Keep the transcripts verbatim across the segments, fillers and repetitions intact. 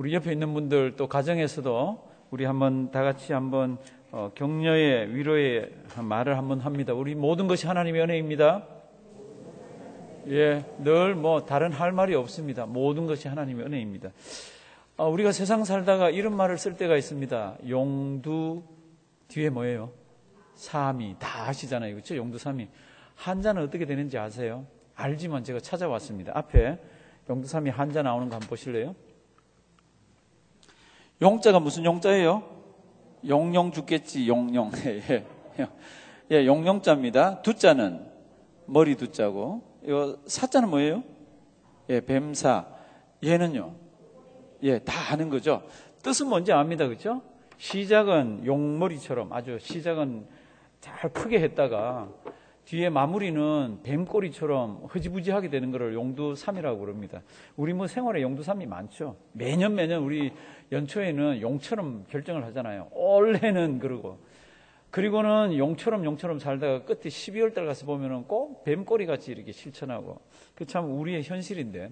우리 옆에 있는 분들 또 가정에서도 우리 한번 다 같이 한번 어, 격려의 위로의 말을 한번 합니다. 우리 모든 것이 하나님의 은혜입니다. 예, 늘 뭐 다른 할 말이 없습니다. 모든 것이 하나님의 은혜입니다. 어, 우리가 세상 살다가 이런 말을 쓸 때가 있습니다. 용두 뒤에 뭐예요? 삼위 다 아시잖아요, 그렇죠? 용두 삼위. 한자는 어떻게 되는지 아세요? 알지만 제가 찾아왔습니다. 앞에 용두 삼위 한자 나오는 거 한번 보실래요? 용자가 무슨 용자예요? 용용 죽겠지, 용용. 예, 예, 용용자입니다. 두자는 머리 두자고, 이거 사자는 뭐예요? 예, 뱀사. 얘는요? 예, 다 아는 거죠. 뜻은 뭔지 압니다, 그렇죠? 시작은 용머리처럼 아주 시작은 잘 크게 했다가 뒤에 마무리는 뱀꼬리처럼 흐지부지하게 되는 것을 용두삼이라고 그럽니다. 우리 뭐 생활에 용두삼이 많죠. 매년 매년 우리 연초에는 용처럼 결정을 하잖아요. 올해는 그러고. 그리고는 용처럼 용처럼 살다가 끝에 십이월 달 가서 보면은 꼭 뱀꼬리 같이 이렇게 실천하고. 그 참 우리의 현실인데,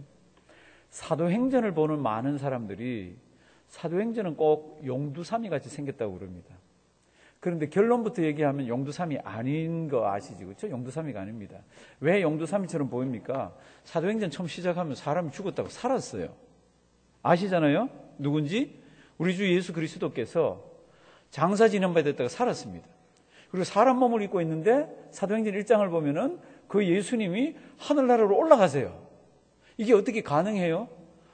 사도행전을 보는 많은 사람들이 사도행전은 꼭 용두삼이 같이 생겼다고 그럽니다. 그런데 결론부터 얘기하면 용두삼이 아닌 거 아시죠? 그렇죠? 용두삼이가 아닙니다. 왜 용두삼이처럼 보입니까? 사도행전 처음 시작하면 사람이 죽었다고 살았어요. 아시잖아요? 누군지? 우리 주 예수 그리스도께서 장사 지낸 바 됐다가 살았습니다. 그리고 사람 몸을 입고 있는데 사도행전 일 장을 보면은 그 예수님이 하늘나라로 올라가세요. 이게 어떻게 가능해요?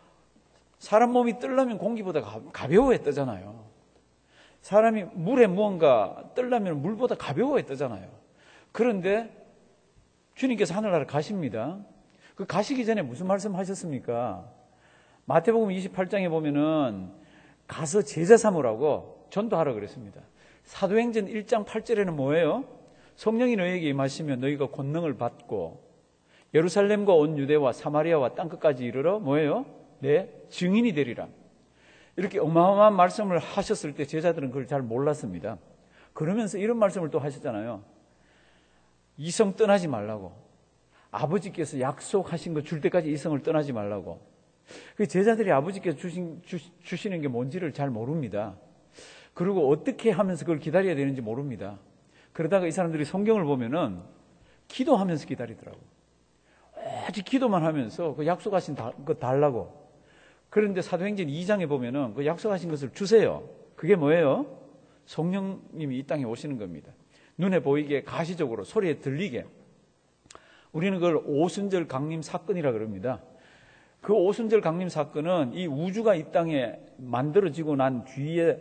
사람 몸이 뜨려면 공기보다 가벼워야 뜨잖아요. 사람이 물에 무언가 뜨려면 물보다 가벼워야 뜨잖아요. 그런데 주님께서 하늘나라 가십니다. 그 가시기 전에 무슨 말씀 하셨습니까? 마태복음 이십팔 장에 보면은 가서 제자 삼으라고 전도하라 그랬습니다. 사도행전 일 장 팔 절에는 뭐예요? 성령이 너희에게 임하시면 너희가 권능을 받고 예루살렘과 온 유대와 사마리아와 땅끝까지 이르러 뭐예요? 내 증인이 되리라. 이렇게 어마어마한 말씀을 하셨을 때 제자들은 그걸 잘 몰랐습니다. 그러면서 이런 말씀을 또 하셨잖아요. 이성 떠나지 말라고. 아버지께서 약속하신 거 줄 때까지 이성을 떠나지 말라고. 그 제자들이 아버지께서 주신, 주, 주시는 게 뭔지를 잘 모릅니다. 그리고 어떻게 하면서 그걸 기다려야 되는지 모릅니다. 그러다가 이 사람들이 성경을 보면은 기도하면서 기다리더라고. 오직 기도만 하면서 그 약속하신 거 달라고. 그런데 사도행전 이 장에 보면은 그 약속하신 것을 주세요. 그게 뭐예요? 성령님이 이 땅에 오시는 겁니다. 눈에 보이게, 가시적으로, 소리에 들리게. 우리는 그걸 오순절 강림 사건이라 그럽니다. 그 오순절 강림 사건은 이 우주가 이 땅에 만들어지고 난 뒤에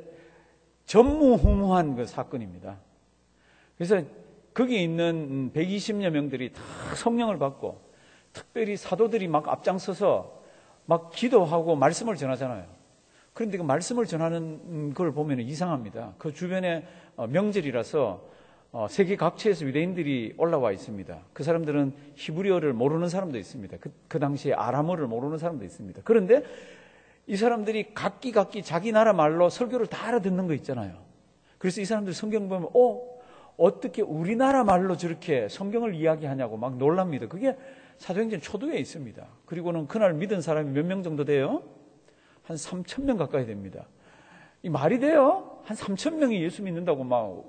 전무후무한 그 사건입니다. 그래서 거기 있는 백이십여 명들이 다 성령을 받고, 특별히 사도들이 막 앞장서서 막 기도하고 말씀을 전하잖아요. 그런데 그 말씀을 전하는 걸 보면 이상합니다. 그 주변에 명절이라서 세계 각지에서 유대인들이 올라와 있습니다. 그 사람들은 히브리어를 모르는 사람도 있습니다. 그, 그 당시에 아람어를 모르는 사람도 있습니다. 그런데 이 사람들이 각기 각기 자기 나라 말로 설교를 다 알아듣는 거 있잖아요. 그래서 이 사람들 성경 보면 어? 어떻게 우리나라 말로 저렇게 성경을 이야기하냐고 막 놀랍니다. 그게 사도행전 초두에 있습니다. 그리고는 그날 믿은 사람이 몇 명 정도 돼요? 한 삼천 명 가까이 됩니다. 이 말이 돼요? 한 삼천 명이 예수 믿는다고 막.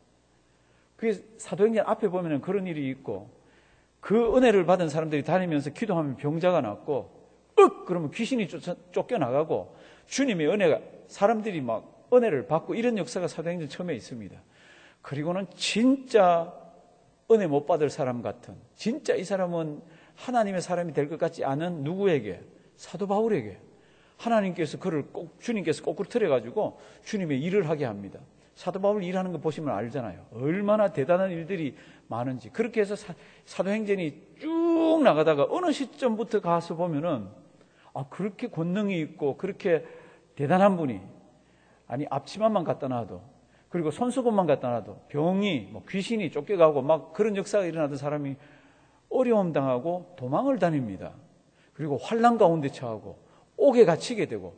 그게 사도행전 앞에 보면 그런 일이 있고, 그 은혜를 받은 사람들이 다니면서 기도하면 병자가 낫고, 윽! 그러면 귀신이 쫓아, 쫓겨나가고, 주님의 은혜가, 사람들이 막 은혜를 받고, 이런 역사가 사도행전 처음에 있습니다. 그리고는 진짜 은혜 못 받을 사람 같은, 진짜 이 사람은 하나님의 사람이 될 것 같지 않은 누구에게? 사도 바울에게 하나님께서 그를 꼭, 주님께서 거꾸로 틀어가지고 주님의 일을 하게 합니다. 사도 바울 일하는 거 보시면 알잖아요. 얼마나 대단한 일들이 많은지. 그렇게 해서 사, 사도행전이 쭉 나가다가 어느 시점부터 가서 보면은 아, 그렇게 권능이 있고 그렇게 대단한 분이, 아니 앞치마만 갖다 놔도, 그리고 손수건만 갖다 놔도 병이, 뭐 귀신이 쫓겨가고 막 그런 역사가 일어나던 사람이 어려움 당하고 도망을 다닙니다. 그리고 환난 가운데 처하고 옥에 갇히게 되고,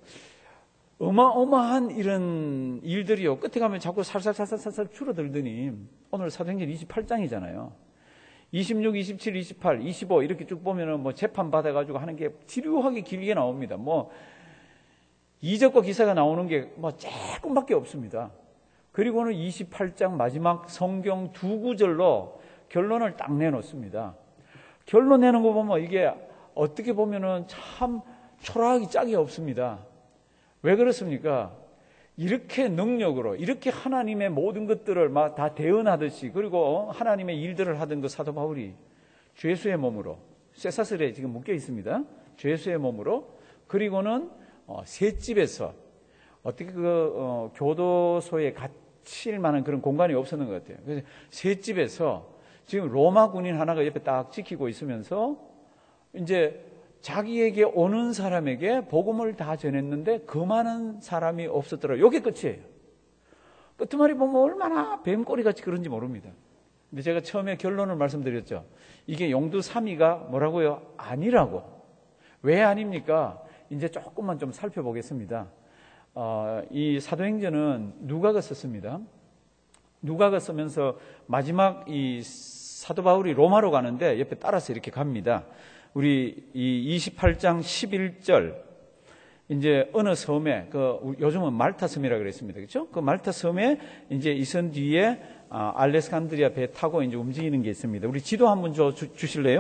어마어마한 이런 일들이요. 끝에 가면 자꾸 살살살살살살 줄어들더니 오늘 사도행전 이십팔 장이잖아요. 이십육, 이십칠, 이십팔, 이십오 이렇게 쭉 보면은 뭐 재판 받아가지고 하는 게 지루하게 길게 나옵니다. 뭐 이적과 기사가 나오는 게 뭐 조금밖에 없습니다. 그리고는 이십팔 장 마지막 성경 두 구절로 결론을 딱 내놓습니다. 결론 내는 거 보면 이게 어떻게 보면은 참 초라하기 짝이 없습니다. 왜 그렇습니까? 이렇게 능력으로, 이렇게 하나님의 모든 것들을 막 다 대언하듯이, 그리고 하나님의 일들을 하던 그 사도 바울이 죄수의 몸으로, 쇠사슬에 지금 묶여 있습니다. 죄수의 몸으로, 그리고는 어, 셋집에서 어떻게 그 어, 교도소에 갇힐 만한 그런 공간이 없었는 것 같아요. 그래서 셋집에서 지금 로마 군인 하나가 옆에 딱 지키고 있으면서 이제 자기에게 오는 사람에게 복음을 다 전했는데 그 많은 사람이 없었더라. 이게 끝이에요. 끝말이 보면 얼마나 뱀꼬리같이 그런지 모릅니다. 근데 제가 처음에 결론을 말씀드렸죠. 이게 용두 삼 위가 뭐라고요? 아니라고. 왜 아닙니까? 이제 조금만 좀 살펴보겠습니다. 어, 이 사도행전은 누가가 썼습니다. 누가가 쓰면서 마지막 이 사도 바울이 로마로 가는데 옆에 따라서 이렇게 갑니다. 우리 이 이십팔 장 십일 절, 이제 어느 섬에, 그 요즘은 말타 섬이라고 그랬습니다. 그렇죠? 그 말타 섬에 이제 이선 뒤에 아, 알렉산드리아 배 타고 이제 움직이는 게 있습니다. 우리 지도 한번 줘 주, 주실래요?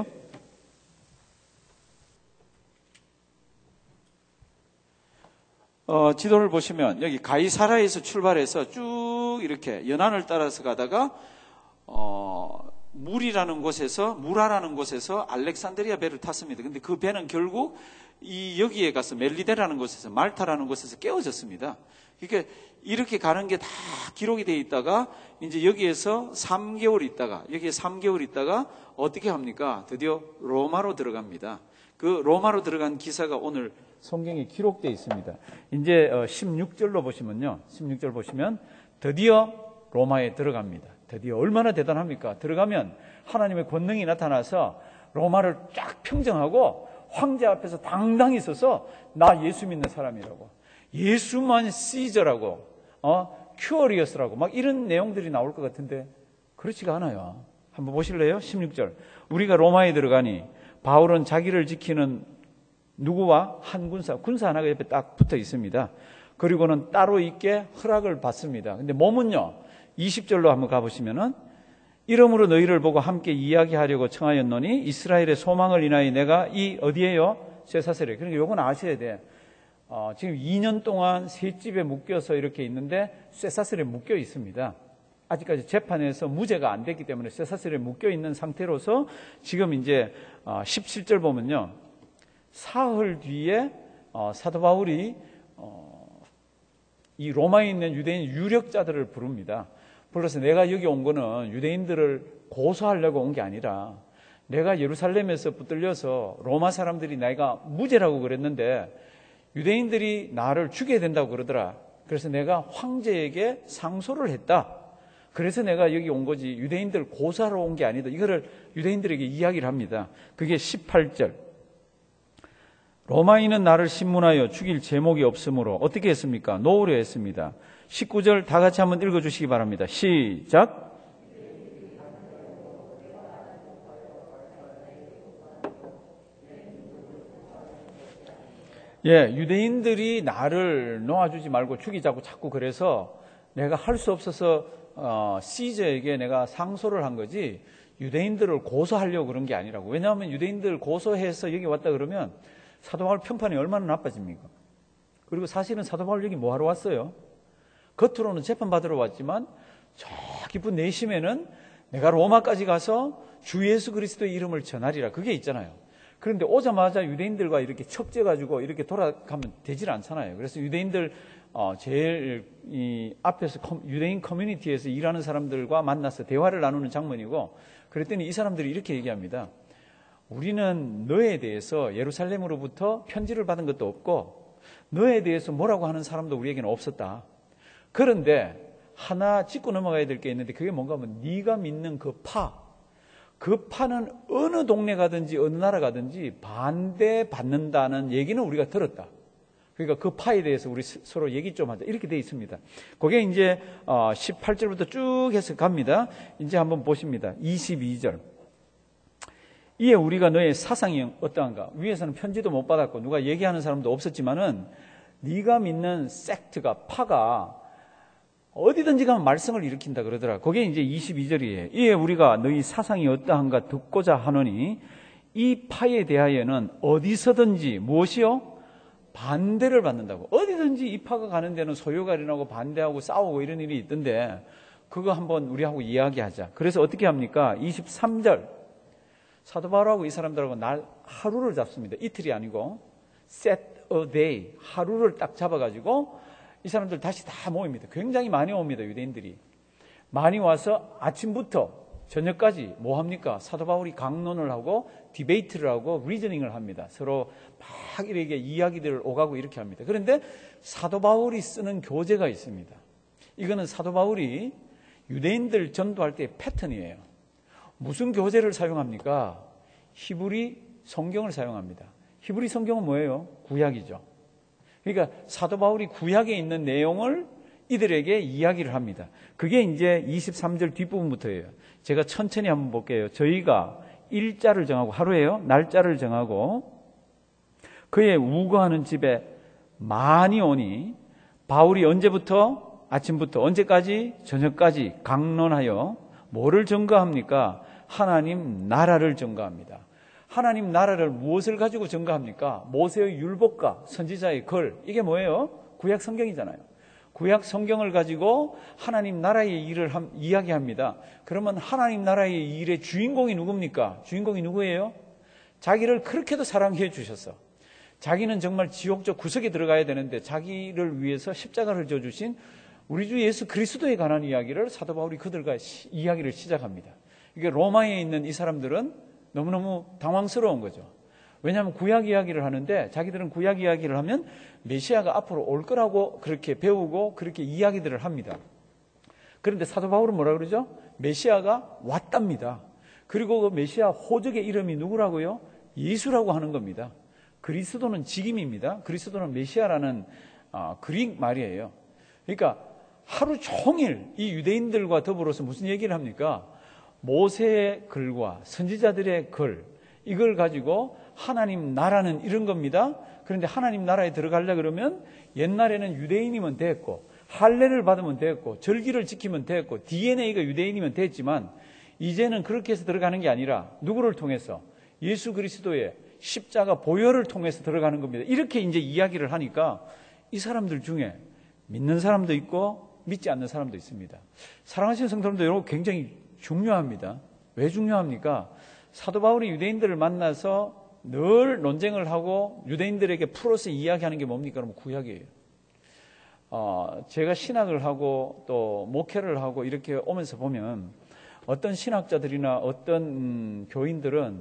어, 지도를 보시면 여기 가이사라에서 출발해서 쭉 이렇게 연안을 따라서 가다가 어, 물이라는 곳에서, 무라라는 곳에서 알렉산드리아 배를 탔습니다. 근데 그 배는 결국 이 여기에 가서 멜리데라는 곳에서, 말타라는 곳에서 깨어졌습니다. 그러니까 이렇게 가는 게 다 기록이 되어 있다가 이제 여기에서 삼 개월 있다가, 여기에 삼 개월 있다가 어떻게 합니까? 드디어 로마로 들어갑니다. 그 로마로 들어간 기사가 오늘 성경에 기록되어 있습니다. 이제 십육 절로 보시면요. 십육 절 보시면 드디어 로마에 들어갑니다. 드디어 얼마나 대단합니까? 들어가면 하나님의 권능이 나타나서 로마를 쫙 평정하고 황제 앞에서 당당히 서서 나 예수 믿는 사람이라고, 예수만 시저라고, 어, 큐어리어스라고 막 이런 내용들이 나올 것 같은데 그렇지가 않아요. 한번 보실래요? 십육 절. 우리가 로마에 들어가니 바울은 자기를 지키는 누구와 한 군사, 군사 하나가 옆에 딱 붙어 있습니다. 그리고는 따로 있게 허락을 받습니다. 근데 몸은요, 이십 절로 한번 가보시면은, 이러므로 너희를 보고 함께 이야기하려고 청하였노니 이스라엘의 소망을 인하여 내가 이 어디에요? 쇠사슬에. 그러니까 요건 아셔야 돼. 어, 지금 이 년 동안 셋집에 묶여서 이렇게 있는데 쇠사슬에 묶여 있습니다. 아직까지 재판에서 무죄가 안 됐기 때문에 쇠사슬에 묶여 있는 상태로서 지금 이제 어, 십칠 절 보면요, 사흘 뒤에 어, 사도 바울이 어, 이 로마에 있는 유대인 유력자들을 부릅니다. 불러서 내가 여기 온 거는 유대인들을 고소하려고 온 게 아니라 내가 예루살렘에서 붙들려서 로마 사람들이 내가 무죄라고 그랬는데 유대인들이 나를 죽여야 된다고 그러더라. 그래서 내가 황제에게 상소를 했다. 그래서 내가 여기 온 거지 유대인들 고소하러 온 게 아니다. 이거를 유대인들에게 이야기를 합니다. 그게 십팔 절. 로마인은 나를 신문하여 죽일 제목이 없으므로 어떻게 했습니까? 놓으려 했습니다. 십구 절 다 같이 한번 읽어주시기 바랍니다. 시작. 예, 유대인들이 나를 놓아주지 말고 죽이자고 자꾸 그래서 내가 할 수 없어서 어, 시저에게 내가 상소를 한 거지 유대인들을 고소하려고 그런 게 아니라고. 왜냐하면 유대인들 고소해서 여기 왔다 그러면 사도 바울 평판이 얼마나 나빠집니까? 그리고 사실은 사도 바울 여기 뭐하러 왔어요? 겉으로는 재판받으러 왔지만 저 깊은 내심에는 내가 로마까지 가서 주 예수 그리스도의 이름을 전하리라, 그게 있잖아요. 그런데 오자마자 유대인들과 이렇게 척져가지고 이렇게 돌아가면 되질 않잖아요. 그래서 유대인들 어, 제일 이 앞에서 컴, 유대인 커뮤니티에서 일하는 사람들과 만나서 대화를 나누는 장면이고, 그랬더니 이 사람들이 이렇게 얘기합니다. 우리는 너에 대해서 예루살렘으로부터 편지를 받은 것도 없고 너에 대해서 뭐라고 하는 사람도 우리에게는 없었다. 그런데 하나 짚고 넘어가야 될 게 있는데 그게 뭔가 하면 네가 믿는 그 파, 그 파는 어느 동네 가든지 어느 나라 가든지 반대받는다는 얘기는 우리가 들었다. 그러니까 그 파에 대해서 우리 서로 얘기 좀 하자. 이렇게 돼 있습니다. 그게 이제 십팔 절부터 쭉 해서 갑니다. 이제 한번 보십니다. 이십이 절. 이에 우리가 너의 사상이 어떠한가? 위에서는 편지도 못 받았고 누가 얘기하는 사람도 없었지만은 네가 믿는 섹트가, 파가 어디든지 가면 말썽을 일으킨다 그러더라. 그게 이제 이십이 절이에요. 이에 우리가 너희 사상이 어떠한가 듣고자 하노니 이 파에 대하여는 어디서든지 무엇이요? 반대를 받는다고. 어디든지 이 파가 가는 데는 소요가 일어나고 반대하고 싸우고 이런 일이 있던데 그거 한번 우리하고 이야기하자. 그래서 어떻게 합니까? 이십삼 절. 사도 바울하고 이 사람들하고 날 하루를 잡습니다. 이틀이 아니고 set a day. 하루를 딱 잡아가지고 이 사람들 다시 다 모입니다. 굉장히 많이 옵니다. 유대인들이. 많이 와서 아침부터 저녁까지 뭐 합니까? 사도 바울이 강론을 하고 디베이트를 하고 리저닝을 합니다. 서로 막 이렇게 이야기들을 오가고 이렇게 합니다. 그런데 사도 바울이 쓰는 교재가 있습니다. 이거는 사도 바울이 유대인들 전도할 때의 패턴이에요. 무슨 교재를 사용합니까? 히브리 성경을 사용합니다. 히브리 성경은 뭐예요? 구약이죠. 그러니까 사도 바울이 구약에 있는 내용을 이들에게 이야기를 합니다. 그게 이제 이십삼 절 뒷부분부터예요. 제가 천천히 한번 볼게요. 저희가 일자를 정하고, 하루에요, 날짜를 정하고 그의 우거하는 집에 많이 오니 바울이 언제부터? 아침부터 언제까지? 저녁까지 강론하여 뭐를 증거합니까? 하나님 나라를 증거합니다. 하나님 나라를 무엇을 가지고 증거합니까? 모세의 율법과 선지자의 글, 이게 뭐예요? 구약 성경이잖아요. 구약 성경을 가지고 하나님 나라의 일을 함, 이야기합니다. 그러면 하나님 나라의 일의 주인공이 누굽니까? 주인공이 누구예요? 자기를 그렇게도 사랑해 주셨어. 자기는 정말 지옥적 구석에 들어가야 되는데 자기를 위해서 십자가를 져주신 우리 주 예수 그리스도에 관한 이야기를 사도 바울이 그들과 시, 이야기를 시작합니다. 이게 로마에 있는 이 사람들은 너무너무 당황스러운 거죠. 왜냐하면 구약 이야기를 하는데 자기들은 구약 이야기를 하면 메시아가 앞으로 올 거라고 그렇게 배우고 그렇게 이야기들을 합니다. 그런데 사도 바울은 뭐라 그러죠? 메시아가 왔답니다. 그리고 그 메시아 호적의 이름이 누구라고요? 예수라고 하는 겁니다. 그리스도는 직임입니다. 그리스도는 메시아라는 어, 그릭 말이에요. 그러니까 하루 종일 이 유대인들과 더불어서 무슨 얘기를 합니까? 모세의 글과 선지자들의 글, 이걸 가지고 하나님 나라는 이런 겁니다. 그런데 하나님 나라에 들어가려 그러면 옛날에는 유대인이면 됐고 할례를 받으면 됐고 절기를 지키면 됐고 디엔에이가 유대인이면 됐지만 이제는 그렇게 해서 들어가는 게 아니라 누구를 통해서? 예수 그리스도의 십자가 보혈을 통해서 들어가는 겁니다. 이렇게 이제 이야기를 하니까 이 사람들 중에 믿는 사람도 있고 믿지 않는 사람도 있습니다. 사랑하시는 성도님들, 여러분 굉장히 중요합니다. 왜 중요합니까? 사도 바울이 유대인들을 만나서 늘 논쟁을 하고 유대인들에게 풀어서 이야기하는 게 뭡니까? 그러면 구약이에요. 어, 제가 신학을 하고 또 목회를 하고 이렇게 오면서 보면 어떤 신학자들이나 어떤 음, 교인들은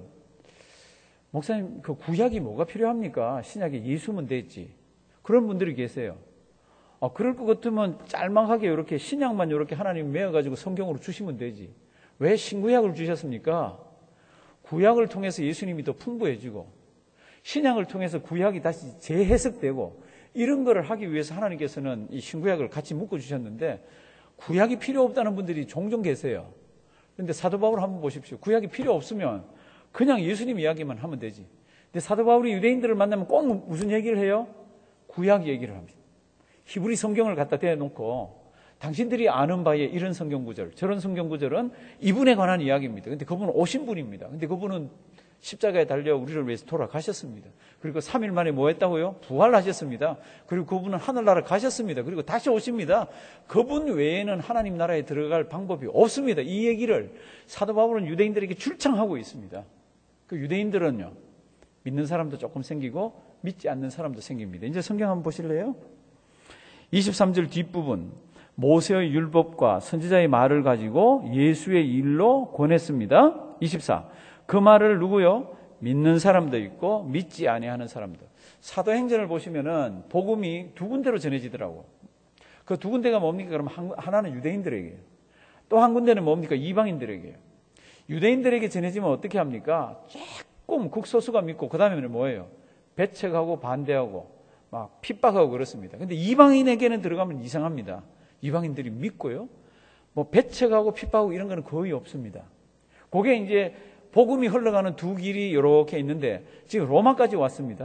목사님 그 구약이 뭐가 필요합니까? 신약에 예수면 됐지. 그런 분들이 계세요. 어, 그럴 것 같으면 짤막하게 이렇게 신약만 이렇게 하나님 메어가지고 성경으로 주시면 되지. 왜 신구약을 주셨습니까? 구약을 통해서 예수님이 더 풍부해지고 신약을 통해서 구약이 다시 재해석되고 이런 거를 하기 위해서 하나님께서는 이 신구약을 같이 묶어주셨는데 구약이 필요 없다는 분들이 종종 계세요. 그런데 사도 바울 한번 보십시오. 구약이 필요 없으면 그냥 예수님 이야기만 하면 되지. 근데 사도 바울이 유대인들을 만나면 꼭 무슨 얘기를 해요? 구약 얘기를 합니다. 히브리 성경을 갖다 대놓고 당신들이 아는 바에 이런 성경 구절, 저런 성경 구절은 이분에 관한 이야기입니다. 근데 그분은 오신 분입니다. 근데 그분은 십자가에 달려 우리를 위해서 돌아가셨습니다. 그리고 삼 일 만에 뭐 했다고요? 부활하셨습니다. 그리고 그분은 하늘나라 가셨습니다. 그리고 다시 오십니다. 그분 외에는 하나님 나라에 들어갈 방법이 없습니다. 이 얘기를 사도 바울은 유대인들에게 출창하고 있습니다. 그 유대인들은요, 믿는 사람도 조금 생기고 믿지 않는 사람도 생깁니다. 이제 성경 한번 보실래요? 이십삼 절 뒷부분, 모세의 율법과 선지자의 말을 가지고 예수의 일로 권했습니다. 이십사, 그 말을 누구요? 믿는 사람도 있고 믿지 아니하는 사람도. 사도행전을 보시면은 복음이 두 군데로 전해지더라고. 그 두 군데가 뭡니까? 그럼 하나는 유대인들에게, 또 한 군데는 뭡니까? 이방인들에게. 유대인들에게 전해지면 어떻게 합니까? 조금 극소수가 믿고 그 다음에는 뭐예요? 배척하고 반대하고 막 핍박하고 그렇습니다. 근데 이방인에게는 들어가면 이상합니다. 이방인들이 믿고요, 뭐 배척하고 핍박하고 이런 거는 거의 없습니다. 그게 이제 복음이 흘러가는 두 길이 이렇게 있는데 지금 로마까지 왔습니다.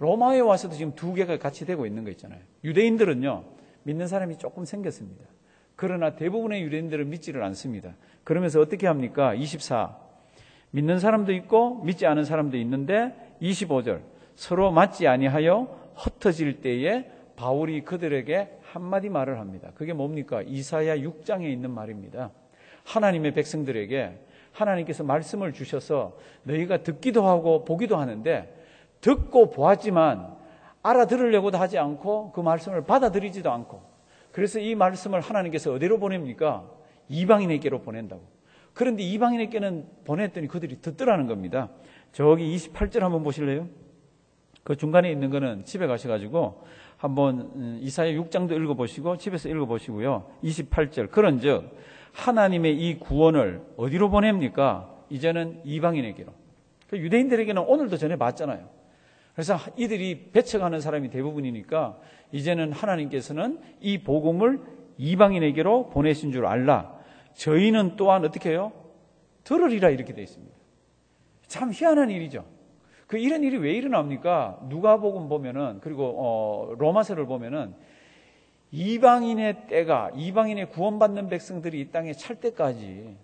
로마에 와서도 지금 두 개가 같이 되고 있는 거 있잖아요. 유대인들은요, 믿는 사람이 조금 생겼습니다. 그러나 대부분의 유대인들은 믿지를 않습니다. 그러면서 어떻게 합니까? 이십사. 믿는 사람도 있고 믿지 않은 사람도 있는데 이십오 절. 서로 맞지 아니하여 흩어질 때에 바울이 그들에게 한마디 말을 합니다. 그게 뭡니까? 이사야 육 장에 있는 말입니다. 하나님의 백성들에게 하나님께서 말씀을 주셔서 너희가 듣기도 하고 보기도 하는데 듣고 보았지만 알아들으려고도 하지 않고 그 말씀을 받아들이지도 않고, 그래서 이 말씀을 하나님께서 어디로 보냅니까? 이방인에게로 보낸다고. 그런데 이방인에게는 보냈더니 그들이 듣더라는 겁니다. 저기 이십팔 절 한번 보실래요? 그 중간에 있는 거는 집에 가셔가지고 한번 이사야 육 장도 읽어보시고 집에서 읽어보시고요. 이십팔 절. 그런즉 하나님의 이 구원을 어디로 보냅니까? 이제는 이방인에게로. 유대인들에게는 오늘도 전해봤잖아요. 그래서 이들이 배척하는 사람이 대부분이니까 이제는 하나님께서는 이 복음을 이방인에게로 보내신 줄 알라. 저희는 또한 어떻게 해요? 들으리라 이렇게 되어 있습니다. 참 희한한 일이죠. 그 이런 일이 왜 일어납니까? 누가복음 보면은, 그리고 어, 로마서를 보면은 이방인의 때가, 이방인의 구원받는 백성들이 이 땅에 찰 때까지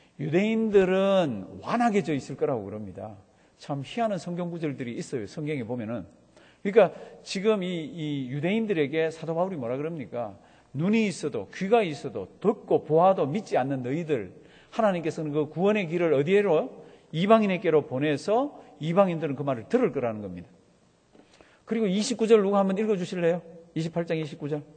유대인들은 완악해져 있을 거라고 그럽니다. 참 희한한 성경 구절들이 있어요. 성경에 보면은. 그러니까 지금 이, 이 유대인들에게 사도 바울이 뭐라 그럽니까? 눈이 있어도 귀가 있어도 듣고 보아도 믿지 않는 너희들, 하나님께서는 그 구원의 길을 어디에로? 이방인에게로 보내서 이방인들은 그 말을 들을 거라는 겁니다. 그리고 이십구 절 누가 한번 읽어주실래요? 이십팔 장 이십구 절.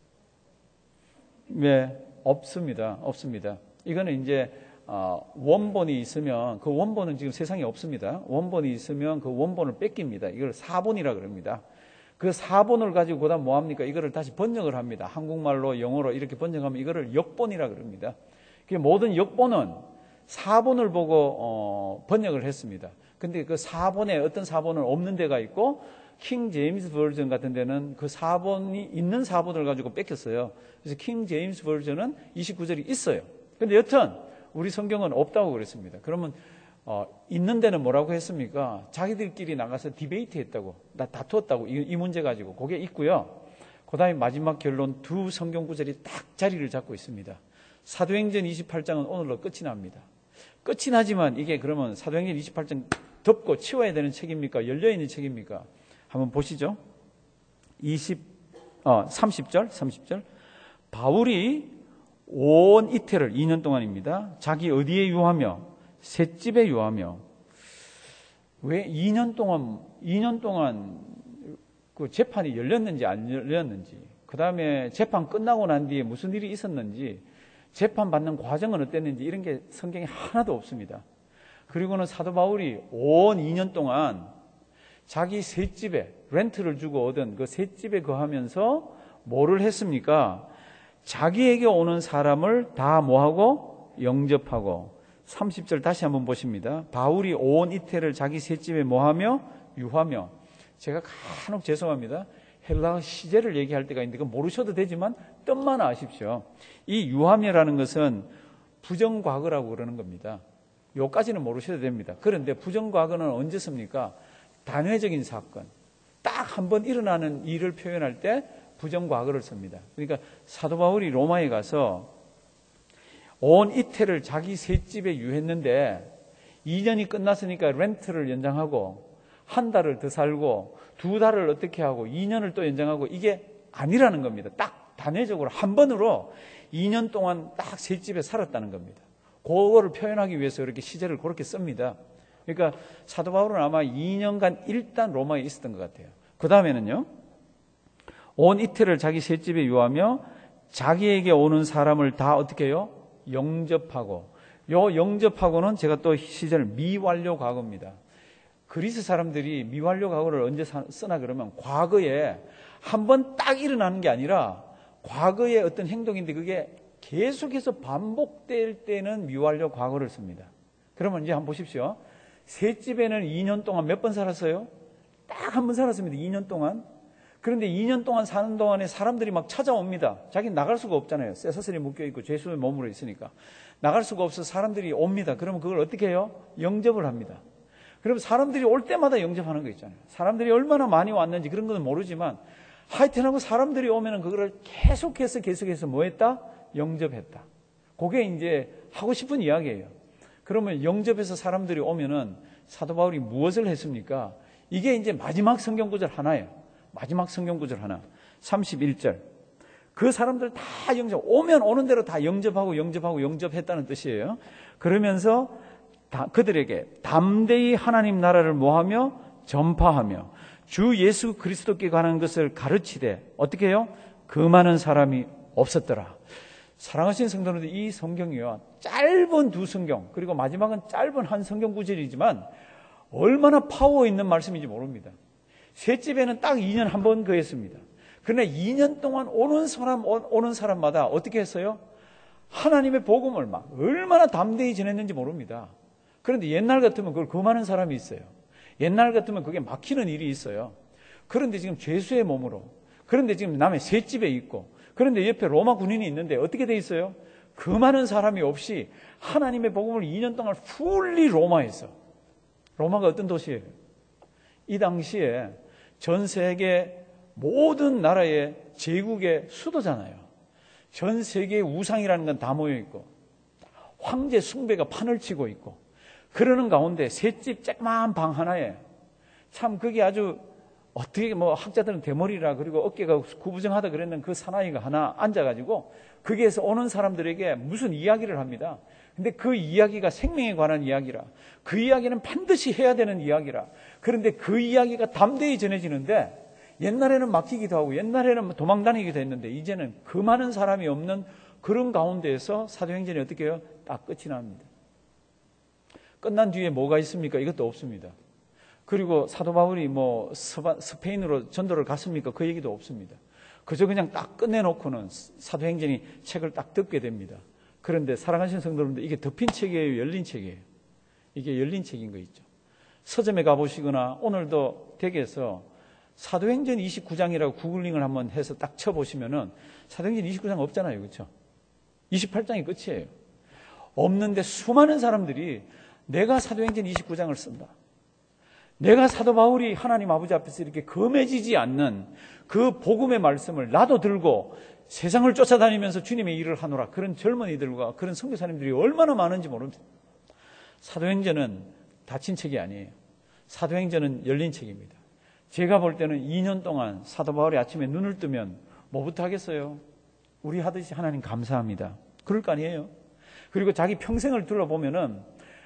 네, 없습니다. 없습니다. 이거는 이제 어, 원본이 있으면 그 원본은 지금 세상에 없습니다. 원본이 있으면 그 원본을 뺏깁니다. 이걸 사본이라 그럽니다. 그 사본을 가지고 그다음 뭐 합니까? 이거를 다시 번역을 합니다. 한국말로 영어로 이렇게 번역하면 이거를 역본이라 그럽니다. 그 모든 역본은 사본을 보고 어, 번역을 했습니다. 근데 그 사본에 어떤 사본은 없는 데가 있고 킹 제임스 버전 같은 데는 그 사본이 있는 사본을 가지고 뺏겼어요. 그래서 킹 제임스 버전은 이십구 절이 있어요. 근데 여튼 우리 성경은 없다고 그랬습니다. 그러면 어, 있는 데는 뭐라고 했습니까? 자기들끼리 나가서 디베이트 했다고, 나 다투었다고, 이, 이 문제 가지고 그게 있고요. 그 다음에 마지막 결론 두 성경 구절이 딱 자리를 잡고 있습니다. 사도행전 이십팔 장은 오늘로 끝이 납니다. 끝이 나지만 이게 그러면 사도행전 이십팔 장 덮고 치워야 되는 책입니까? 열려있는 책입니까? 한번 보시죠. 이십, 어, 삼십 절, 삼십 절. 바울이 온 이태를 이 년 동안입니다. 자기 어디에 유하며 셋집에 유하며. 왜 이 년 동안 이 년 동안 그 재판이 열렸는지 안 열렸는지, 그 다음에 재판 끝나고 난 뒤에 무슨 일이 있었는지, 재판 받는 과정은 어땠는지 이런 게 성경에 하나도 없습니다. 그리고는 사도 바울이 온 이 년 동안 자기 셋집에 렌트를 주고 얻은 그 셋집에 거하면서 뭐를 했습니까? 자기에게 오는 사람을 다 뭐하고? 영접하고. 삼십 절 다시 한번 보십니다. 바울이 온 이태를 자기 셋집에 뭐하며? 유하며. 제가 간혹 죄송합니다. 헬라어 시제를 얘기할 때가 있는데 그건 모르셔도 되지만 뜻만 아십시오. 이 유하며라는 것은 부정과거라고 그러는 겁니다. 요까지는 모르셔도 됩니다. 그런데 부정과거는 언제 씁니까? 단회적인 사건, 딱 한 번 일어나는 일을 표현할 때 부정과거를 씁니다. 그러니까 사도 바울이 로마에 가서 온 이태를 자기 셋집에 유했는데 이 년이 끝났으니까 렌트를 연장하고 한 달을 더 살고 두 달을 어떻게 하고 이 년을 또 연장하고, 이게 아니라는 겁니다. 딱 단회적으로 한 번으로 이 년 동안 딱 셋집에 살았다는 겁니다. 그거를 표현하기 위해서 이렇게 시제를 그렇게 씁니다. 그러니까 사도 바울은 아마 이 년간 일단 로마에 있었던 것 같아요. 그 다음에는요, 온 이태를 자기 셋집에 유하며 자기에게 오는 사람을 다 어떻게 해요? 영접하고. 요 영접하고는 제가 또 시제를 미완료 과거입니다. 그리스 사람들이 미완료 과거를 언제 쓰나 그러면 과거에 한 번 딱 일어나는 게 아니라 과거의 어떤 행동인데 그게 계속해서 반복될 때는 미완료 과거를 씁니다. 그러면 이제 한번 보십시오. 셋집에는 이 년 동안 몇 번 살았어요? 딱 한 번 살았습니다. 이 년 동안. 그런데 이 년 동안 사는 동안에 사람들이 막 찾아옵니다. 자기는 나갈 수가 없잖아요. 쇠사슬이 묶여있고 죄수의 몸으로 있으니까. 나갈 수가 없어서 사람들이 옵니다. 그러면 그걸 어떻게 해요? 영접을 합니다. 그럼 사람들이 올 때마다 영접하는 거 있잖아요. 사람들이 얼마나 많이 왔는지 그런 건 모르지만 하여튼 하고 사람들이 오면은 그거를 계속해서 계속해서 뭐 했다? 영접했다. 그게 이제 하고 싶은 이야기예요. 그러면 영접해서 사람들이 오면은 사도 바울이 무엇을 했습니까? 이게 이제 마지막 성경 구절 하나예요. 마지막 성경 구절 하나. 삼십일 절. 그 사람들 다 영접, 오면 오는 대로 다 영접하고 영접하고 영접했다는 뜻이에요. 그러면서 다, 그들에게 담대히 하나님 나라를 모하며 전파하며 주 예수 그리스도께 관한 것을 가르치되 어떻게 해요? 그 많은 사람이 없었더라. 사랑하신 성도님들, 이 성경이요, 짧은 두 성경, 그리고 마지막은 짧은 한 성경 구절이지만 얼마나 파워 있는 말씀인지 모릅니다. 셋집에는 딱 이 년 한 번 거했습니다. 그러나 이 년 동안 오는 사람, 오는 사람마다 어떻게 했어요? 하나님의 복음을 막 얼마나 담대히 전했는지 모릅니다. 그런데 옛날 같으면 그걸 금하는 사람이 있어요. 옛날 같으면 그게 막히는 일이 있어요. 그런데 지금 죄수의 몸으로, 그런데 지금 남의 셋집에 있고, 그런데 옆에 로마 군인이 있는데 어떻게 돼 있어요? 그 많은 사람이 없이 하나님의 복음을 이 년 동안 풀리 로마에서. 로마가 어떤 도시예요? 이 당시에 전 세계 모든 나라의 제국의 수도잖아요. 전 세계의 우상이라는 건 다 모여 있고 황제 숭배가 판을 치고 있고 그러는 가운데 셋집 쬐그만 방 하나에 참 그게 아주 어떻게 뭐 학자들은 대머리라 그리고 어깨가 구부정하다 그랬는 그 사나이가 하나 앉아가지고 거기에서 오는 사람들에게 무슨 이야기를 합니다. 근데 그 이야기가 생명에 관한 이야기라, 그 이야기는 반드시 해야 되는 이야기라. 그런데 그 이야기가 담대히 전해지는데 옛날에는 막히기도 하고 옛날에는 도망다니기도 했는데 이제는 그 많은 사람이 없는 그런 가운데에서 사도행전이 어떻게 해요? 딱 끝이 납니다. 끝난 뒤에 뭐가 있습니까? 이것도 없습니다. 그리고 사도 바울이 뭐 스페인으로 전도를 갔습니까? 그 얘기도 없습니다. 그저 그냥 딱 끝내놓고는 사도행전이 책을 딱 덮게 됩니다. 그런데 사랑하시는 성도님들, 이게 덮인 책이에요? 열린 책이에요? 이게 열린 책인 거 있죠. 서점에 가보시거나 오늘도 댁에서 사도행전 이십구 장이라고 구글링을 한번 해서 딱 쳐보시면은 사도행전 이십구 장 없잖아요. 그렇죠? 이십팔 장이 끝이에요. 없는데 수많은 사람들이 내가 사도행전 이십구 장을 쓴다. 내가 사도 바울이 하나님 아버지 앞에서 이렇게 금해지지 않는 그 복음의 말씀을 나도 들고 세상을 쫓아다니면서 주님의 일을 하노라. 그런 젊은이들과 그런 선교사님들이 얼마나 많은지 모릅니다. 사도행전은 닫힌 책이 아니에요. 사도행전은 열린 책입니다. 제가 볼 때는 이 년 동안 사도 바울이 아침에 눈을 뜨면 뭐부터 하겠어요? 우리 하듯이 하나님 감사합니다. 그럴 거 아니에요? 그리고 자기 평생을 둘러보면은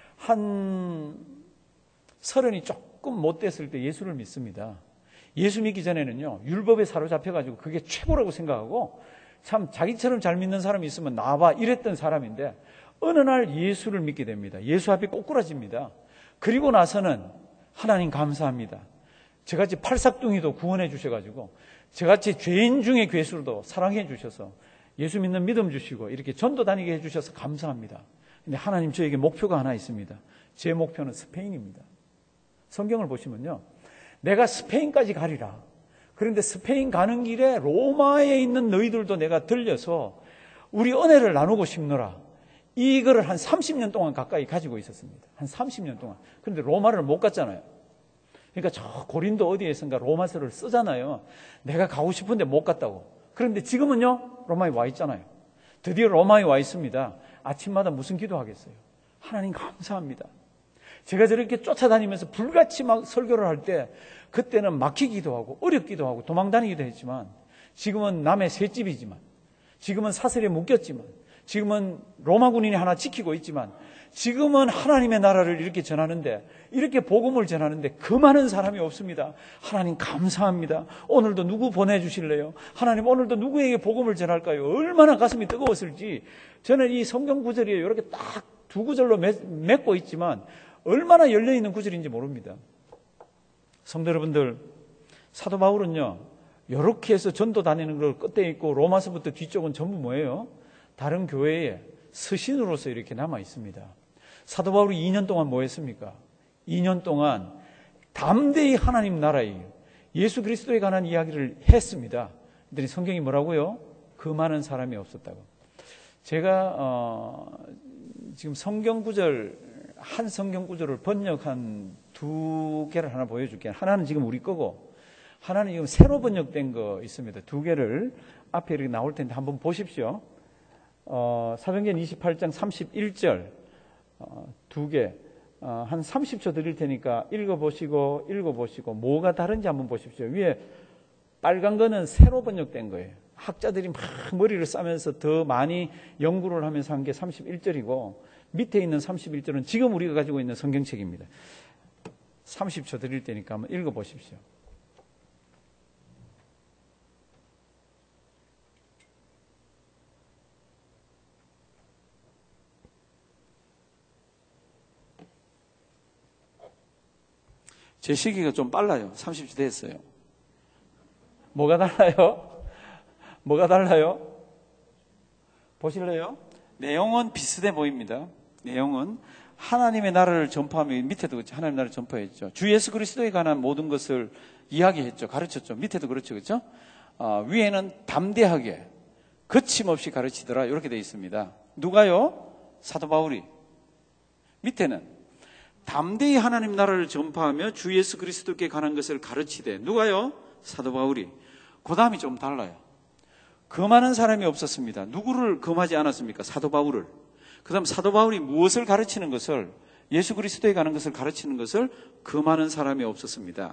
한 서른이 조금 못 됐을 때 예수를 믿습니다. 예수 믿기 전에는요, 율법에 사로잡혀가지고 그게 최고라고 생각하고 참 자기처럼 잘 믿는 사람이 있으면 나와봐 이랬던 사람인데 어느 날 예수를 믿게 됩니다. 예수 앞에 꼬꾸라집니다. 그리고 나서는 하나님 감사합니다. 저같이 팔삭둥이도 구원해 주셔가지고 저같이 죄인 중에 괴수도 사랑해 주셔서 예수 믿는 믿음 주시고 이렇게 전도 다니게 해주셔서 감사합니다. 근데 하나님 저에게 목표가 하나 있습니다. 제 목표는 스페인입니다. 성경을 보시면요, 내가 스페인까지 가리라. 그런데 스페인 가는 길에 로마에 있는 너희들도 내가 들려서 우리 은혜를 나누고 싶노라. 이거를 한 삼십 년 동안 가까이 가지고 있었습니다. 한 삼십 년 동안. 그런데 로마를 못 갔잖아요. 그러니까 저 고린도 어디에선가 로마서를 쓰잖아요. 내가 가고 싶은데 못 갔다고. 그런데 지금은요, 로마에 와 있잖아요. 드디어 로마에 와 있습니다. 아침마다 무슨 기도하겠어요? 하나님 감사합니다. 제가 저렇게 쫓아다니면서 불같이 막 설교를 할 때 그때는 막히기도 하고 어렵기도 하고 도망다니기도 했지만 지금은 남의 셋집이지만 지금은 사슬에 묶였지만 지금은 로마 군인이 하나 지키고 있지만 지금은 하나님의 나라를 이렇게 전하는데 이렇게 복음을 전하는데 그 많은 사람이 없습니다. 하나님 감사합니다. 오늘도 누구 보내주실래요? 하나님 오늘도 누구에게 복음을 전할까요? 얼마나 가슴이 뜨거웠을지 저는 이 성경 구절이 이렇게 딱 두 구절로 맺고 있지만 얼마나 열려있는 구절인지 모릅니다. 성도 여러분들, 사도 바울은요 이렇게 해서 전도 다니는 걸 끝에 있고 로마서부터 뒤쪽은 전부 뭐예요? 다른 교회에 서신으로서 이렇게 남아 있습니다. 사도 바울이 이 년 동안 뭐 했습니까? 이 년 동안 담대히 하나님 나라에 예수 그리스도에 관한 이야기를 했습니다. 그랬더니 성경이 뭐라고요? 그 많은 사람이 없었다고. 제가 어, 지금 성경 구절 한 성경 구절을 번역한 두 개를 하나 보여줄게요. 하나는 지금 우리 거고 하나는 지금 새로 번역된 거 있습니다. 두 개를 앞에 이렇게 나올 텐데 한번 보십시오. 어, 사도행전 이십팔 장 삼십일 절 어, 두 개, 어, 한 삼십 초 드릴 테니까 읽어보시고 읽어보시고 뭐가 다른지 한번 보십시오. 위에 빨간 거는 새로 번역된 거예요. 학자들이 막 머리를 싸면서 더 많이 연구를 하면서 한 게 삼십일 절이고 밑에 있는 삼십일 절은 지금 우리가 가지고 있는 성경책입니다. 삼십 초 드릴 테니까 한번 읽어보십시오. 제 시기가 좀 빨라요. 삼십 초 됐어요. 뭐가 달라요? 뭐가 달라요? 보실래요? 내용은 비슷해 보입니다. 내용은 하나님의 나라를 전파하며 밑에도 하나님의 나라를 전파했죠. 주 예수 그리스도에 관한 모든 것을 이야기했죠. 가르쳤죠. 밑에도 그렇죠. 그렇죠? 어, 위에는 담대하게 거침없이 가르치더라. 이렇게 되어 있습니다. 누가요? 사도 바울이. 밑에는 담대히 하나님 나라를 전파하며 주 예수 그리스도께 관한 것을 가르치되. 누가요? 사도 바울이. 그 다음이 좀 달라요. 금하는 사람이 없었습니다. 누구를 금하지 않았습니까? 사도 바울을. 그 다음 사도 바울이 무엇을 가르치는 것을, 예수 그리스도에 관한 것을 가르치는 것을 금하는 사람이 없었습니다.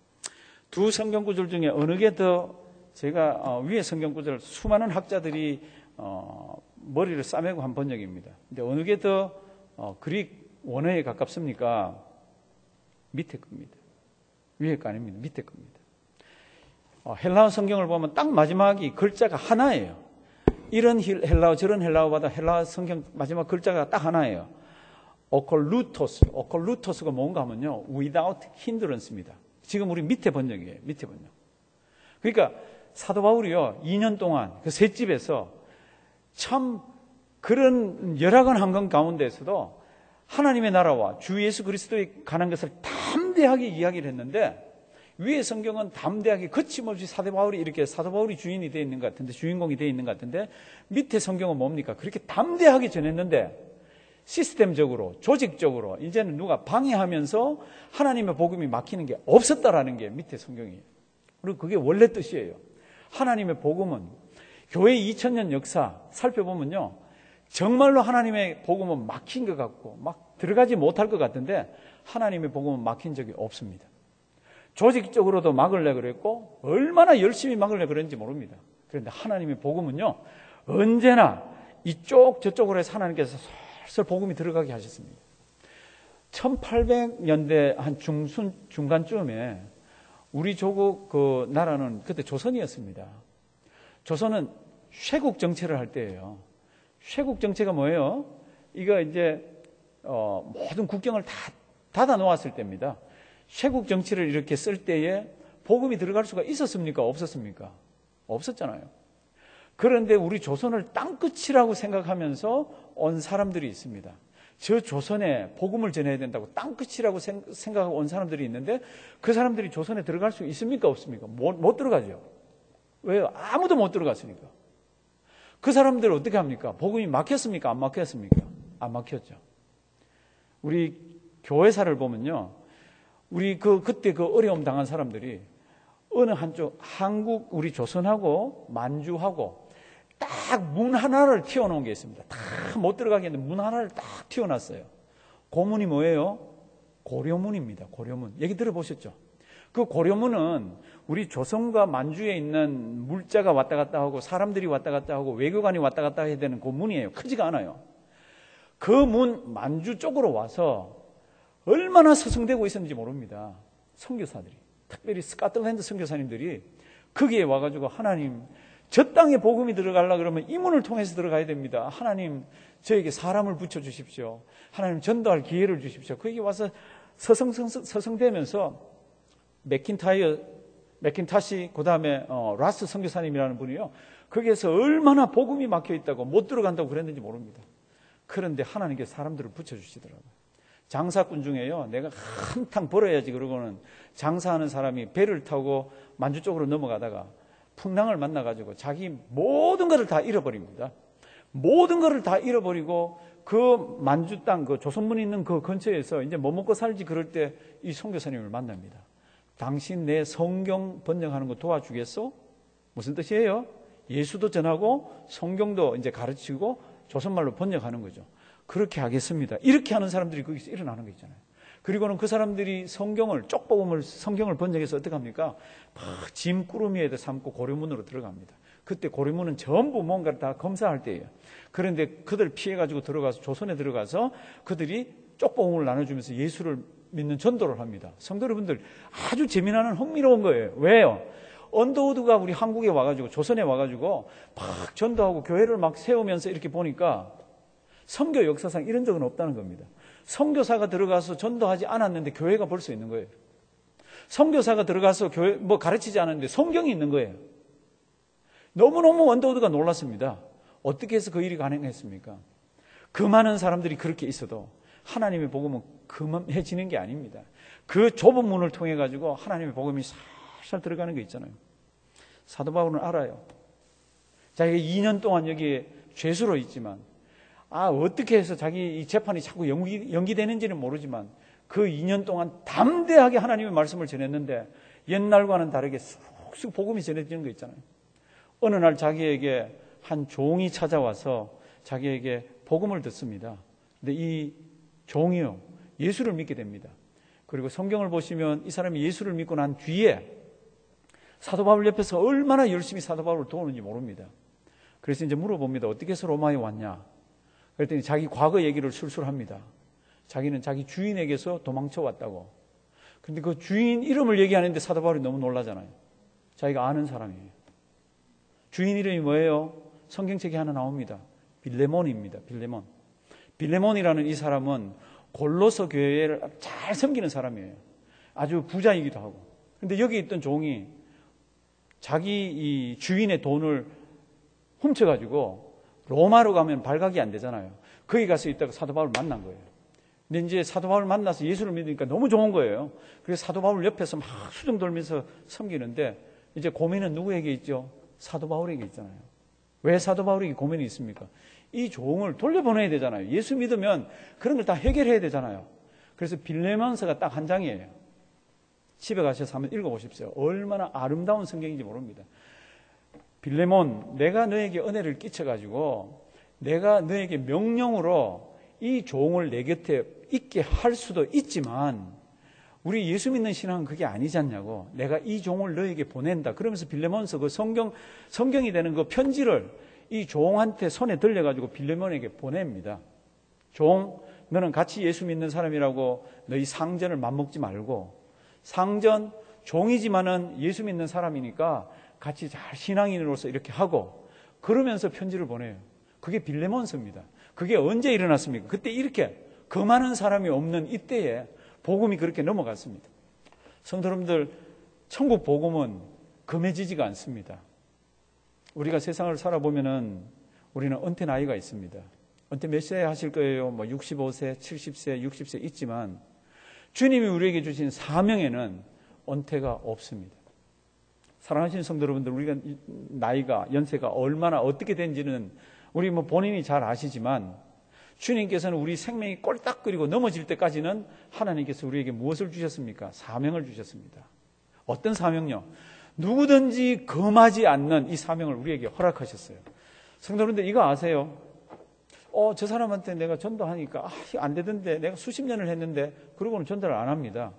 두 성경 구절 중에 어느 게 더, 제가 어, 위에 성경 구절 수많은 학자들이 어, 머리를 싸매고 한 번역입니다. 근데 어느 게 더 어, 그릭 원어에 가깝습니까? 밑에 겁니다. 위에 거 아닙니다. 밑에 겁니다. 어, 헬라어 성경을 보면 딱 마지막이 글자가 하나예요. 이런 헬라어 저런 헬라어보다 헬라어 성경 마지막 글자가 딱 하나예요. 오컬루토스. 오컬루토스가 뭔가 하면요, without hindrance입니다. 지금 우리 밑에 번역이에요. 밑에 번역. 그러니까 사도 바울이요, 이 년 동안 그 셋집에서 참 그런 열악한 환경 가운데에서도 하나님의 나라와 주 예수 그리스도에 관한 것을 담대하게 이야기를 했는데, 위에 성경은 담대하게 거침없이 사도 바울이 이렇게 사도 바울이 주인이 되어 있는 것 같은데, 주인공이 되어 있는 것 같은데, 밑에 성경은 뭡니까? 그렇게 담대하게 전했는데 시스템적으로, 조직적으로 이제는 누가 방해하면서 하나님의 복음이 막히는 게 없었다라는 게 밑에 성경이에요. 그리고 그게 원래 뜻이에요. 하나님의 복음은 교회 이천 년 역사 살펴보면요, 정말로 하나님의 복음은 막힌 것 같고 막 들어가지 못할 것 같은데 하나님의 복음은 막힌 적이 없습니다. 조직적으로도 막으려고 그랬고 얼마나 열심히 막으려고 그랬는지 모릅니다. 그런데 하나님의 복음은요, 언제나 이쪽 저쪽으로 해서 하나님께서 슬슬 복음이 들어가게 하셨습니다. 천팔백 년대 한 중순 중간쯤에 우리 조국 그 나라는 그때 조선이었습니다. 조선은 쇄국 정체를 할 때예요. 쇄국 정체가 뭐예요? 이거 이제 어, 모든 국경을 다 닫아 놓았을 때입니다. 쇄국 정치를 이렇게 쓸 때에 복음이 들어갈 수가 있었습니까? 없었습니까? 없었잖아요. 그런데 우리 조선을 땅끝이라고 생각하면서 온 사람들이 있습니다. 저 조선에 복음을 전해야 된다고 땅끝이라고 생각하고 온 사람들이 있는데, 그 사람들이 조선에 들어갈 수 있습니까? 없습니까? 못, 못 들어가죠. 왜요? 아무도 못 들어갔으니까. 그 사람들 어떻게 합니까? 복음이 막혔습니까? 안 막혔습니까? 안 막혔죠. 우리 교회사를 보면요, 우리 그 그때 그 어려움 당한 사람들이 어느 한쪽, 한국 우리 조선하고 만주하고 딱 문 하나를 튀어놓은 게 있습니다. 다 못 들어가게 했는데 문 하나를 딱 튀어놨어요. 고문이 뭐예요? 고려문입니다. 고려문. 얘기 들어보셨죠? 그 고려문은 우리 조선과 만주에 있는 물자가 왔다 갔다 하고 사람들이 왔다 갔다 하고 외교관이 왔다 갔다 해야 되는 그 문이에요. 크지가 않아요. 그 문 만주 쪽으로 와서 얼마나 서성대고 있었는지 모릅니다. 선교사들이, 특별히 스코틀랜드 선교사님들이 거기에 와가지고 하나님, 저 땅에 복음이 들어가려고 그러면 이 문을 통해서 들어가야 됩니다. 하나님, 저에게 사람을 붙여주십시오. 하나님, 전도할 기회를 주십시오. 거기 와서 서성, 서성대면서 맥킨타이어, 맥킨타시, 그 다음에 어, 라스 선교사님이라는 분이요, 거기에서 얼마나 복음이 막혀 있다고 못 들어간다고 그랬는지 모릅니다. 그런데 하나님께 사람들을 붙여주시더라고요. 장사꾼 중에요, 내가 한탕 벌어야지 그러고는 장사하는 사람이 배를 타고 만주 쪽으로 넘어가다가 풍랑을 만나가지고 자기 모든 것을 다 잃어버립니다. 모든 것을 다 잃어버리고 그 만주 땅, 그 조선문이 있는 그 근처에서 이제 뭐 먹고 살지 그럴 때 이 선교사님을 만납니다. 당신 내 성경 번역하는 거 도와주겠어? 무슨 뜻이에요? 예수도 전하고 성경도 이제 가르치고 조선말로 번역하는 거죠. 그렇게 하겠습니다. 이렇게 하는 사람들이 거기서 일어나는 거 있잖아요. 그리고는 그 사람들이 성경을, 쪽복음을, 성경을 번역해서 어떻게 합니까? 막 짐꾸러미에다 삼고 고려문으로 들어갑니다. 그때 고려문은 전부 뭔가를 다 검사할 때예요. 그런데 그들 피해가지고 들어가서, 조선에 들어가서 그들이 쪽복음을 나눠주면서 예수를 믿는 전도를 합니다. 성도 여러분들, 아주 재미나는 흥미로운 거예요. 왜요? 언더우드가 우리 한국에 와가지고, 조선에 와가지고 막 전도하고 교회를 막 세우면서 이렇게 보니까 선교 역사상 이런 적은 없다는 겁니다. 선교사가 들어가서 전도하지 않았는데 교회가 볼 수 있는 거예요. 선교사가 들어가서 교회 뭐 가르치지 않았는데 성경이 있는 거예요. 너무너무 언더우드가 놀랐습니다. 어떻게 해서 그 일이 가능했습니까? 그 많은 사람들이 그렇게 있어도 하나님의 복음은 금해지는 게 아닙니다. 그 좁은 문을 통해 가지고 하나님의 복음이 살살 들어가는 게 있잖아요. 사도 바울은 알아요. 자기가 이 년 동안 여기에 죄수로 있지만, 아, 어떻게 해서 자기 이 재판이 자꾸 연기, 연기되는지는 모르지만 그 이 년 동안 담대하게 하나님의 말씀을 전했는데 옛날과는 다르게 쑥쑥 복음이 전해지는 거 있잖아요. 어느 날 자기에게 한 종이 찾아와서 자기에게 복음을 듣습니다. 근데 이 종이요, 예수를 믿게 됩니다. 그리고 성경을 보시면 이 사람이 예수를 믿고 난 뒤에 사도 바울 옆에서 얼마나 열심히 사도 바울을 도우는지 모릅니다. 그래서 이제 물어봅니다. 어떻게 해서 로마에 왔냐? 그랬더니 자기 과거 얘기를 술술합니다. 자기는 자기 주인에게서 도망쳐 왔다고. 그런데 그 주인 이름을 얘기하는데 사도 바울이 너무 놀라잖아요. 자기가 아는 사람이에요. 주인 이름이 뭐예요? 성경책에 하나 나옵니다. 빌레몬입니다. 빌레몬. 빌레몬이라는 이 사람은 골로서 교회를 잘 섬기는 사람이에요. 아주 부자이기도 하고. 그런데 여기 있던 종이 자기 이 주인의 돈을 훔쳐가지고 로마로 가면 발각이 안 되잖아요. 거기 가서 있다가 사도 바울을 만난 거예요. 근데 이제 사도 바울을 만나서 예수를 믿으니까 너무 좋은 거예요. 그래서 사도 바울 옆에서 막 수중 돌면서 섬기는데 이제 고민은 누구에게 있죠? 사도 바울에게 있잖아요. 왜 사도 바울에게 고민이 있습니까? 이 종을 돌려보내야 되잖아요. 예수 믿으면 그런 걸 다 해결해야 되잖아요. 그래서 빌레몬서가 딱 한 장이에요. 집에 가셔서 한번 읽어보십시오. 얼마나 아름다운 성경인지 모릅니다. 빌레몬, 내가 너에게 은혜를 끼쳐가지고 내가 너에게 명령으로 이 종을 내 곁에 있게 할 수도 있지만 우리 예수 믿는 신앙은 그게 아니지 않냐고. 내가 이 종을 너에게 보낸다. 그러면서 빌레몬서 그 성경, 성경이 되는 그 편지를 이 종한테 손에 들려가지고 빌레몬에게 보냅니다. 종, 너는 같이 예수 믿는 사람이라고 너희 상전을 맘먹지 말고 상전, 종이지만은 예수 믿는 사람이니까 같이 잘 신앙인으로서 이렇게 하고 그러면서 편지를 보내요. 그게 빌레몬서입니다. 그게 언제 일어났습니까? 그때 이렇게 그 많은 사람이 없는 이때에 복음이 그렇게 넘어갔습니다. 성도 여러분들, 천국 복음은 금해지지가 않습니다. 우리가 세상을 살아보면은 우리는 은퇴 나이가 있습니다. 은퇴 몇 세 하실 거예요? 뭐 육십오 세, 칠십 세, 육십 세 있지만 주님이 우리에게 주신 사명에는 은퇴가 없습니다. 사랑하시는 성도 여러분들, 우리가 나이가, 연세가 얼마나 어떻게 된지는 우리 뭐 본인이 잘 아시지만 주님께서는 우리 생명이 꼴딱거리고 넘어질 때까지는 하나님께서 우리에게 무엇을 주셨습니까? 사명을 주셨습니다. 어떤 사명요? 누구든지 금하지 않는 이 사명을 우리에게 허락하셨어요. 성도분들 이거 아세요? 어, 저 사람한테 내가 전도하니까 아, 안 되던데 내가 수십 년을 했는데 그러고는 전도를 안 합니다.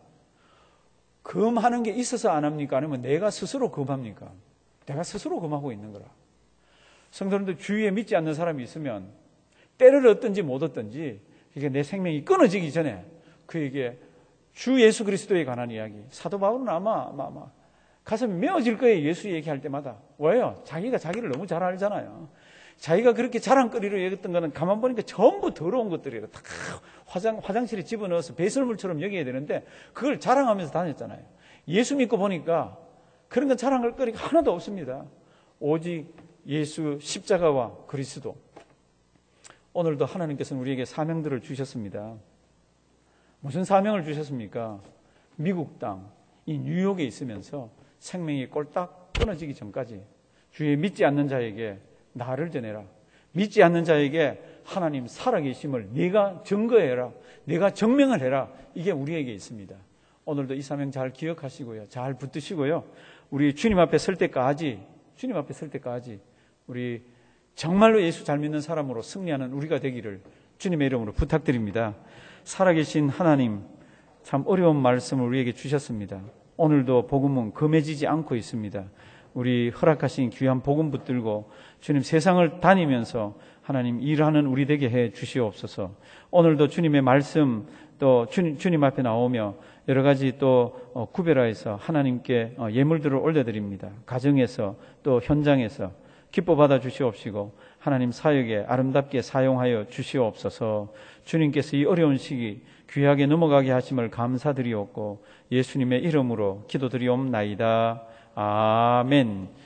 금하는 게 있어서 안 합니까? 아니면 내가 스스로 금합니까? 내가 스스로 금하고 있는 거라. 성도분들 주위에 믿지 않는 사람이 있으면 때를 얻든지 못 얻든지 이게 내 생명이 끊어지기 전에 그에게 주 예수 그리스도에 관한 이야기. 사도 바울은 아마 아마, 아마 가슴이 메어질 거예요. 예수 얘기할 때마다. 왜요? 자기가 자기를 너무 잘 알잖아요. 자기가 그렇게 자랑거리로 여겼던 거는 가만 보니까 전부 더러운 것들이에요. 다 화장, 화장실에 집어넣어서 배설물처럼 여겨야 되는데 그걸 자랑하면서 다녔잖아요. 예수 믿고 보니까 그런 건 자랑할 거리가 하나도 없습니다. 오직 예수 십자가와 그리스도. 오늘도 하나님께서는 우리에게 사명들을 주셨습니다. 무슨 사명을 주셨습니까? 미국 땅, 이 뉴욕에 있으면서 생명이 꼴딱 끊어지기 전까지 주의 믿지 않는 자에게 나를 전해라. 믿지 않는 자에게 하나님 살아계심을 네가 증거해라, 네가 증명을 해라. 이게 우리에게 있습니다. 오늘도 이 사명 잘 기억하시고요, 잘 붙드시고요, 우리 주님 앞에 설 때까지, 주님 앞에 설 때까지 우리 정말로 예수 잘 믿는 사람으로 승리하는 우리가 되기를 주님의 이름으로 부탁드립니다. 살아계신 하나님, 참 어려운 말씀을 우리에게 주셨습니다. 오늘도 복음은 금해지지 않고 있습니다. 우리 허락하신 귀한 복음 붙들고 주님 세상을 다니면서 하나님 일하는 우리 되게 해 주시옵소서. 오늘도 주님의 말씀 또 주님, 주님 앞에 나오며 여러 가지 또 구별하여서 하나님께 예물들을 올려드립니다. 가정에서 또 현장에서 기뻐 받아 주시옵시고 하나님 사역에 아름답게 사용하여 주시옵소서. 주님께서 이 어려운 시기 귀하게 넘어가게 하심을 감사드리옵고 예수님의 이름으로 기도드리옵나이다. 아멘.